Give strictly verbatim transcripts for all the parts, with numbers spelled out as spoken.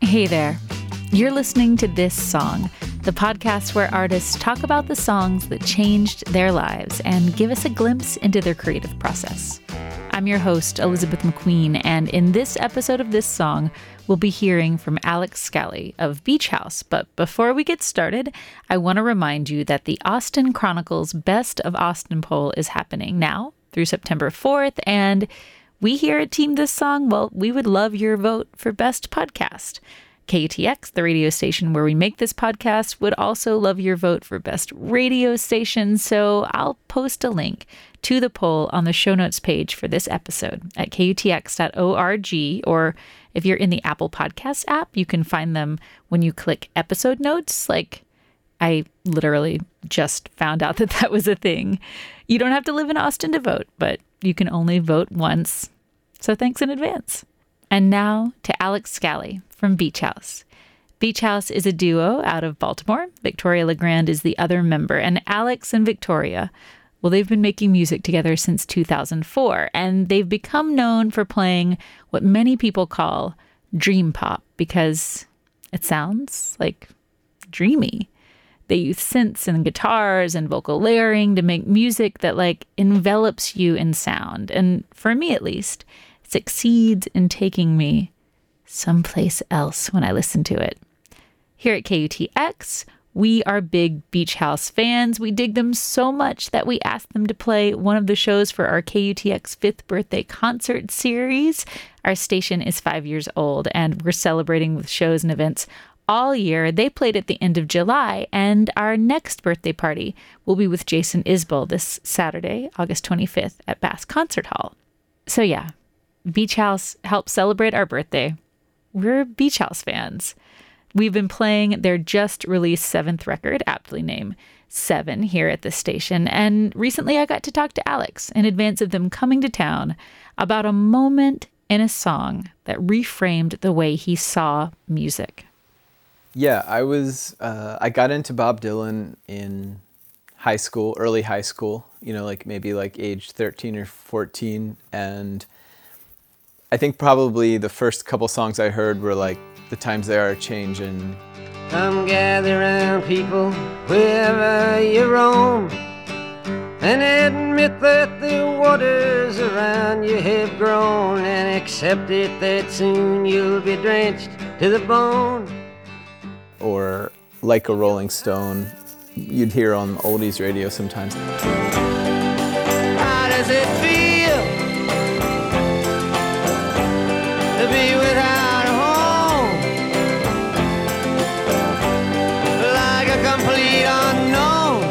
Hey there. You're listening to This Song, the podcast where artists talk about the songs that changed their lives and give us a glimpse into their creative process. I'm your host, Elizabeth McQueen, and in this episode of This Song, we'll be hearing from Alex Scally of Beach House. But before we get started, I want to remind you that the Austin Chronicles Best of Austin poll is happening now through September fourth, and we here at Team This Song, well, we would love your vote for Best Podcast. K U T X, the radio station where we make this podcast, would also love your vote for Best Radio Station, so I'll post a link to the poll on the show notes page for this episode at K U T X dot org, or if you're in the Apple Podcast app, you can find them when you click episode notes. Like, I literally just found out that that was a thing. You don't have to live in Austin to vote, but you can only vote once. So thanks in advance. And now to Alex Scally from Beach House. Beach House is a duo out of Baltimore. Victoria Legrand is the other member. And Alex and Victoria, well, they've been making music together since two thousand four. And they've become known for playing what many people call dream pop because it sounds like dreamy. They use synths and guitars and vocal layering to make music that like envelops you in sound. And for me, at least, succeeds in taking me someplace else when I listen to it. Here at K U T X, we are big Beach House fans. We dig them so much that we asked them to play one of the shows for our K U T X fifth birthday concert series. Our station is five years old, and we're celebrating with shows and events all year. They played at the end of July, and our next birthday party will be with Jason Isbell this Saturday, August twenty-fifth at Bass Concert Hall. So yeah, Beach House helped celebrate our birthday. We're Beach House fans. We've been playing their just released seventh record, aptly named Seven, here at the station. And recently I got to talk to Alex in advance of them coming to town about a moment in a song that reframed the way he saw music. Yeah, I was, uh, I got into Bob Dylan in high school, early high school, you know, like maybe like age thirteen or fourteen. And I think probably the first couple songs I heard were like The Times They Are Changing. Come gather round, people, wherever you roam, and admit that the waters around you have grown, and accept it that soon you'll be drenched to the bone. Or Like a Rolling Stone, you'd hear on oldies radio sometimes. How does it feel to be without a home? Like a complete unknown,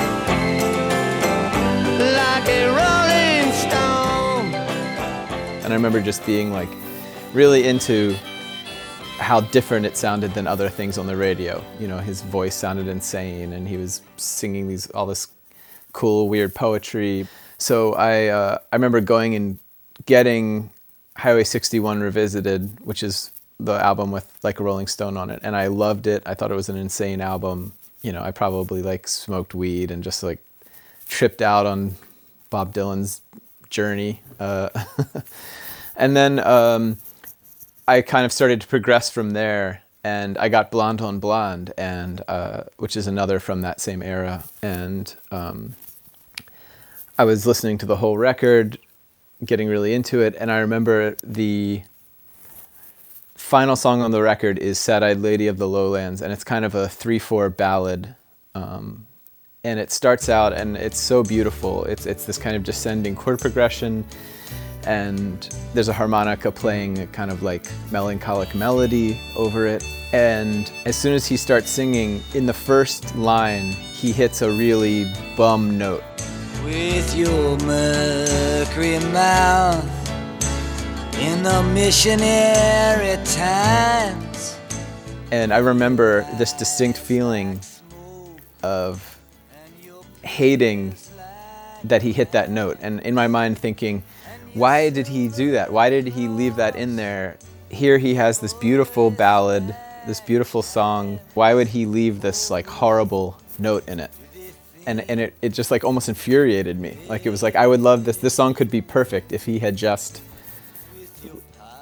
like a rolling stone. And I remember just being like really into how different it sounded than other things on the radio. You know, his voice sounded insane, and he was singing these all this cool, weird poetry. So I uh, I remember going and getting Highway sixty-one Revisited, which is the album with Like a Rolling Stone on it, and I loved it. I thought it was an insane album. You know, I probably like smoked weed and just like tripped out on Bob Dylan's journey. Uh, and then um, I kind of started to progress from there, and I got Blonde on Blonde, and uh, which is another from that same era. And um, I was listening to the whole record, getting really into it, and I remember the final song on the record is Sad-Eyed Lady of the Lowlands, and it's kind of a three four ballad. Um, and it starts out, and it's so beautiful. It's it's this kind of descending chord progression, and there's a harmonica playing a kind of like melancholic melody over it. And as soon as he starts singing, in the first line, he hits a really bum note. With your mercury mouth in the missionary times. And I remember this distinct feeling of hating that he hit that note, and in my mind thinking, why did he do that? Why did he leave that in there? Here he has this beautiful ballad, this beautiful song. Why would he leave this like horrible note in it? And and it, it just like almost infuriated me. Like it was like, I would love this. This song could be perfect if he had just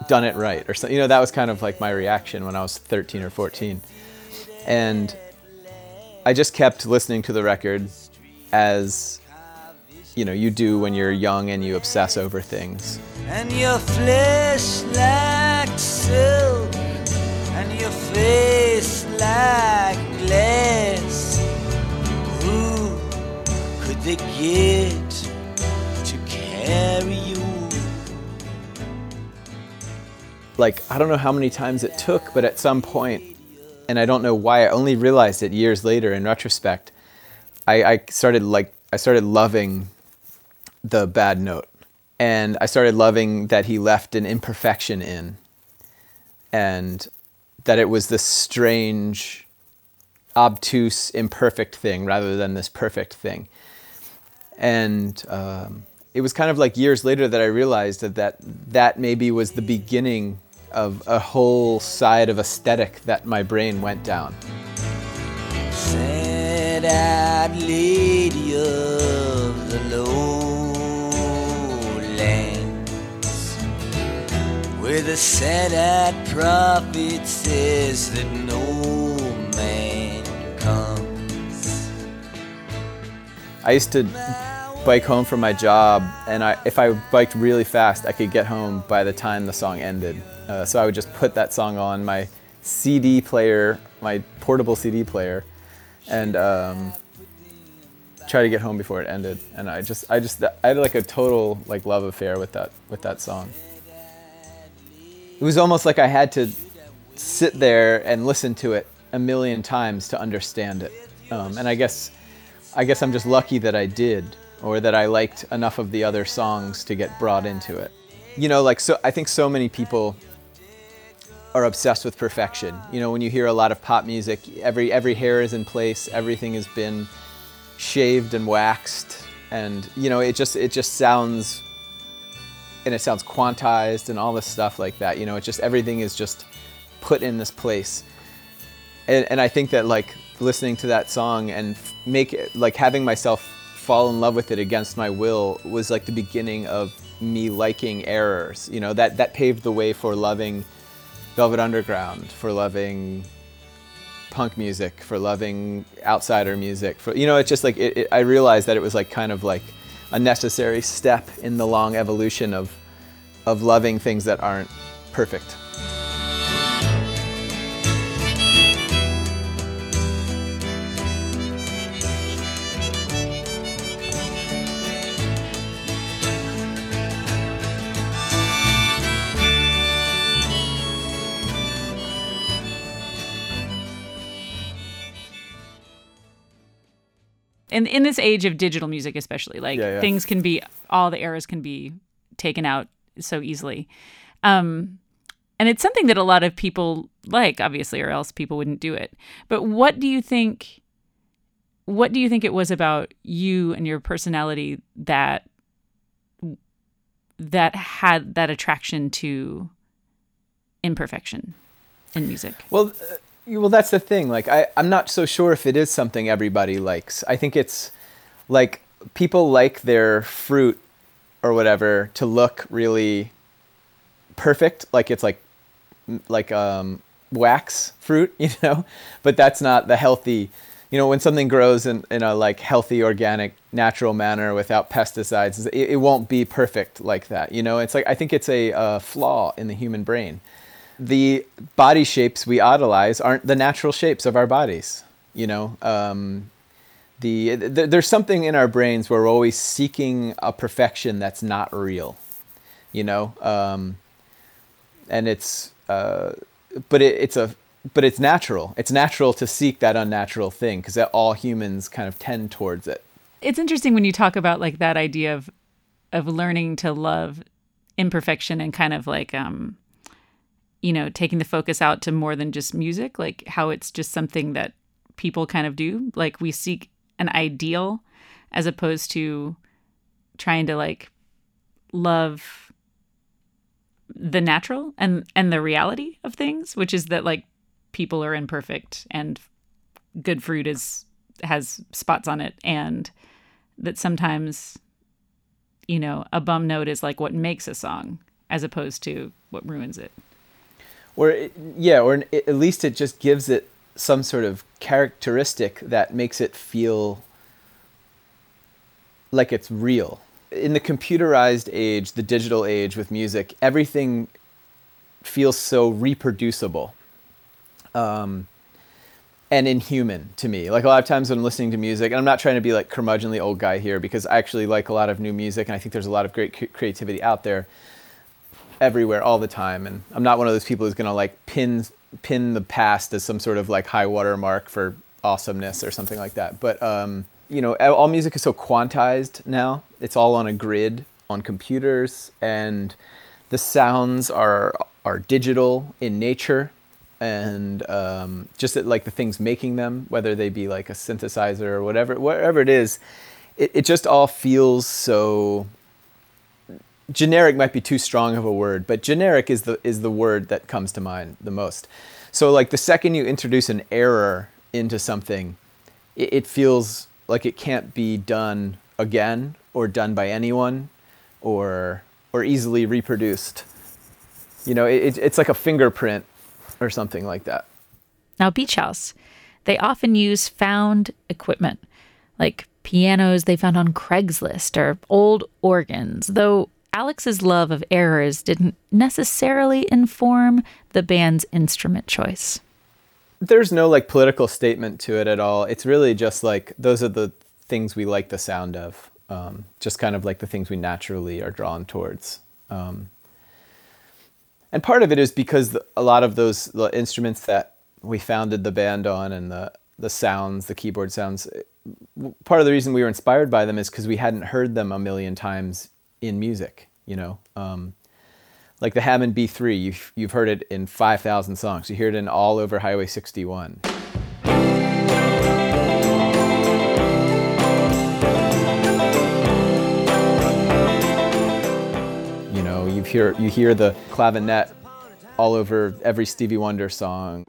done it right or something. You know, that was kind of like my reaction when I was thirteen or fourteen. And I just kept listening to the record as, you know, you do when you're young and you obsess over things. And your flesh like silk, and your face like glass. Who could they get to carry you? Like, I don't know how many times it took, but at some point, and I don't know why, I only realized it years later in retrospect, I, I started like, I started loving the bad note. And I started loving that he left an imperfection in, and that it was this strange, obtuse, imperfect thing rather than this perfect thing. And um, it was kind of like years later that I realized that that, that maybe was the beginning of a whole side of aesthetic that my brain went down. Sad-eyed lady of the lowlands, where the sad-eyed prophet says that no man comes. I used to bike home from my job, and I, if I biked really fast, I could get home by the time the song ended. Uh, so I would just put that song on my C D player, my portable C D player, and um, try to get home before it ended. And I just, I just, I had like a total like love affair with that, with that song. It was almost like I had to sit there and listen to it a million times to understand it. Um, and I guess, I guess I'm just lucky that I did, or that I liked enough of the other songs to get brought into it. You know, like, so I think so many people are obsessed with perfection. You know, when you hear a lot of pop music, every every hair is in place, everything has been shaved and waxed, and you know, it just it just sounds, and it sounds quantized and all this stuff like that. You know, it just, everything is just put in this place. And, and I think that like listening to that song and make it, like having myself fall in love with it against my will was like the beginning of me liking Errors. You know, that that paved the way for loving Velvet Underground, for loving punk music, for loving outsider music. For, you know, it's just like, it, it, I realized that it was like kind of like a necessary step in the long evolution of of loving things that aren't perfect. In, in this age of digital music especially, like yeah, yeah. things can be, all the errors can be taken out so easily. Um, and it's something that a lot of people like, obviously, or else people wouldn't do it. But what do you think, what do you think it was about you and your personality that, that had that attraction to imperfection in music? Well, uh, Well, that's the thing. Like, I, I'm not so sure if it is something everybody likes. I think it's like people like their fruit or whatever to look really perfect. Like it's like, like um, wax fruit, you know, but that's not the healthy, you know, when something grows in, in a like healthy, organic, natural manner without pesticides, it, it won't be perfect like that. You know, it's like, I think it's a, a flaw in the human brain. The body shapes we idolize aren't the natural shapes of our bodies. You know, um, the, the there's something in our brains where we're always seeking a perfection that's not real. You know, um, and it's uh, but it, it's a but it's natural. It's natural to seek that unnatural thing because all humans kind of tend towards it. It's interesting when you talk about like that idea of of learning to love imperfection and kind of like um. you know, taking the focus out to more than just music, like how it's just something that people kind of do. Like we seek an ideal as opposed to trying to like love the natural and, and the reality of things, which is that like people are imperfect and good fruit is, has spots on it. And that sometimes, you know, a bum note is like what makes a song. as opposed to what ruins it. Or, it, yeah, or it, at least it just gives it some sort of characteristic that makes it feel like it's real. In the computerized age, the digital age with music, everything feels so reproducible um, and inhuman to me. Like a lot of times when I'm listening to music, and I'm not trying to be like curmudgeonly old guy here, because I actually like a lot of new music, and I think there's a lot of great c- creativity out there everywhere all the time. And I'm not one of those people who's going to like pin pin the past as some sort of like high water mark for awesomeness or something like that. But um, you know, all music is so quantized now. It's all on a grid on computers, and the sounds are are digital in nature, and um, just that, like the things making them, whether they be like a synthesizer or whatever, whatever it is, it, it just all feels so generic. Might be too strong of a word, but generic is the is the word that comes to mind the most. So like the second you introduce an error into something, it, it feels like it can't be done again or done by anyone or or easily reproduced. You know, it, it's like a fingerprint or something like that. Now, Beach House, they often use found equipment, like pianos they found on Craigslist or old organs, though Alex's love of errors didn't necessarily inform the band's instrument choice. There's no like political statement to it at all. It's really just like, those are the things we like the sound of. Um, just kind of like the things we naturally are drawn towards. Um, and part of it is because the, a lot of those the instruments that we founded the band on, and the, the sounds, the keyboard sounds, part of the reason we were inspired by them is because we hadn't heard them a million times in music, you know? Um, Like the Hammond B three, you've, you've heard it in five thousand songs. You hear it in All Over Highway sixty-one. You know, you hear, you hear the clavinet all over every Stevie Wonder song.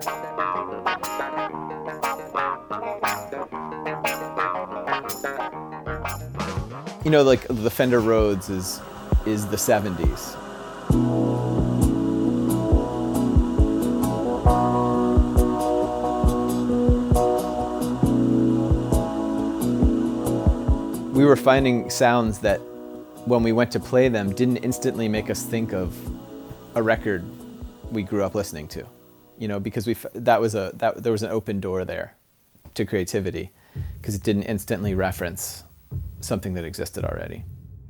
You know, like the Fender Rhodes is, is the seventies. We were finding sounds that, when we went to play them, didn't instantly make us think of a record we grew up listening to, you know, because we that was a that there was an open door there to creativity, because it didn't instantly reference something that existed already.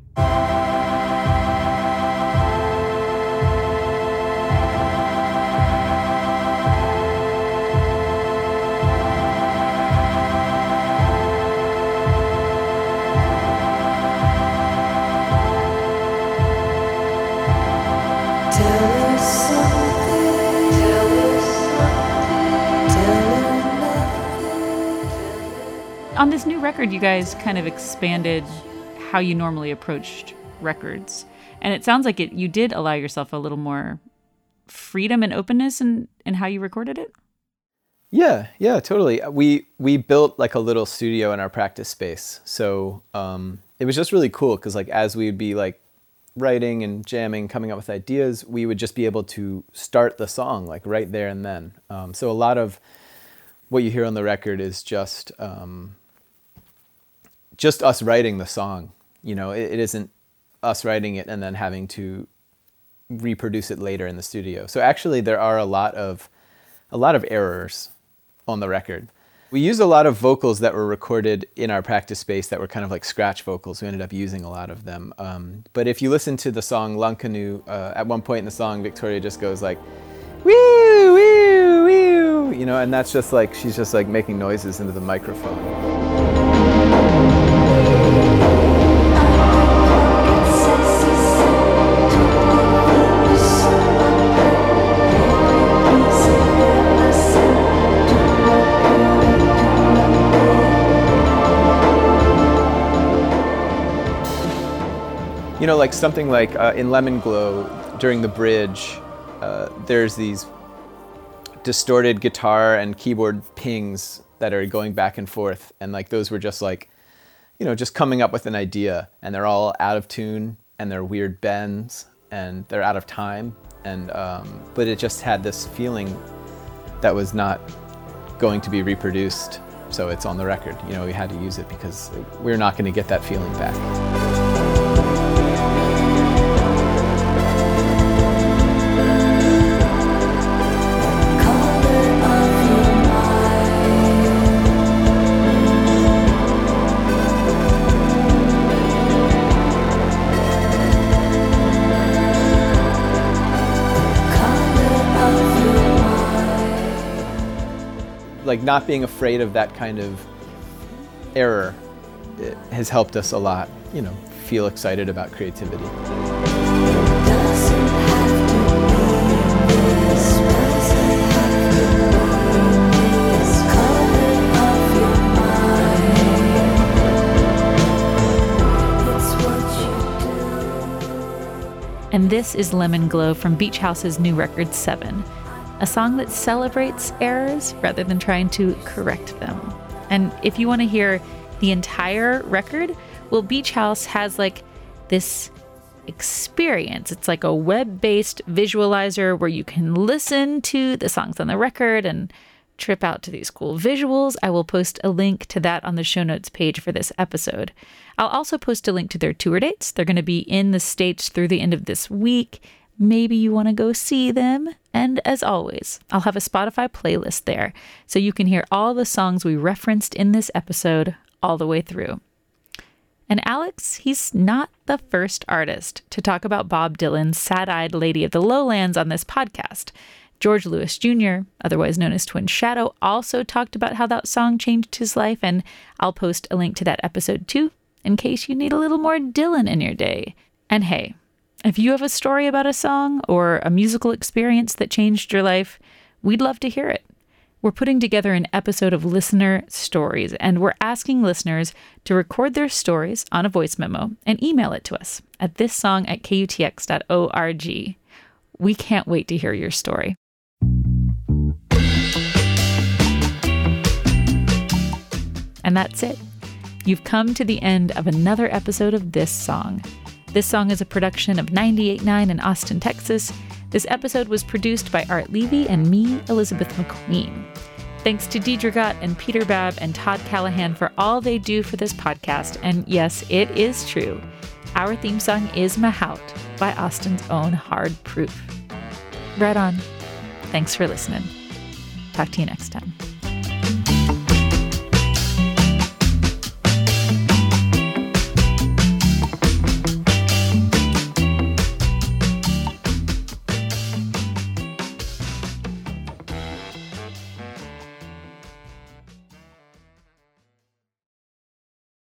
On this new record, you guys kind of expanded how you normally approached records. And it sounds like it you did allow yourself a little more freedom and openness in, in how you recorded it? Yeah, yeah, totally. We we built like a little studio in our practice space. So um, it was just really cool because like as we'd be like writing and jamming, coming up with ideas, we would just be able to start the song like right there and then. Um, so a lot of what you hear on the record is just um, just us writing the song. You know, it, it isn't us writing it and then having to reproduce it later in the studio. So actually there are a lot of a lot of errors on the record. We used a lot of vocals that were recorded in our practice space that were kind of like scratch vocals. We ended up using a lot of them. Um, but if you listen to the song Lunkanu, uh, at one point in the song, Victoria just goes like, woo, woo, woo, you know, and that's just like, she's just like making noises into the microphone. You know, like something like uh, in Lemon Glow, during the bridge, uh, there's these distorted guitar and keyboard pings that are going back and forth. And like those were just like, you know, just coming up with an idea, and they're all out of tune and they're weird bends. and they're out of time. And um, but it just had this feeling that was not going to be reproduced, so it's on the record. You know, we had to use it because we're not going to get that feeling back. Like not being afraid of that kind of error, it has helped us a lot, you know, feel excited about creativity. And this is Lemon Glow from Beach House's new record, Seven. A song that celebrates errors rather than trying to correct them. And if you want to hear the entire record, well, Beach House has like this experience. It's like a web-based visualizer where you can listen to the songs on the record and trip out to these cool visuals. I will post a link to that on the show notes page for this episode. I'll also post a link to their tour dates. They're going to be in the States through the end of this week. Maybe you want to go see them. And as always, I'll have a Spotify playlist there so you can hear all the songs we referenced in this episode all the way through. And Alex, he's not the first artist to talk about Bob Dylan's Sad-Eyed Lady of the Lowlands on this podcast. George Lewis Junior, otherwise known as Twin Shadow, also talked about how that song changed his life, and I'll post a link to that episode too, in case you need a little more Dylan in your day. And hey, if you have a story about a song or a musical experience that changed your life, we'd love to hear it. We're putting together an episode of listener stories, and we're asking listeners to record their stories on a voice memo and email it to us at this song at K U T X dot org. We can't wait to hear your story. And that's it. You've come to the end of another episode of This Song. This Song is a production of ninety-eight point nine in Austin, Texas. This episode was produced by Art Levy and me, Elizabeth McQueen. Thanks to Deidre Gott and Peter Babb and Todd Callahan for all they do for this podcast. And yes, it is true. Our theme song is Mahout by Austin's own Hard Proof. Right on. Thanks for listening. Talk to you next time.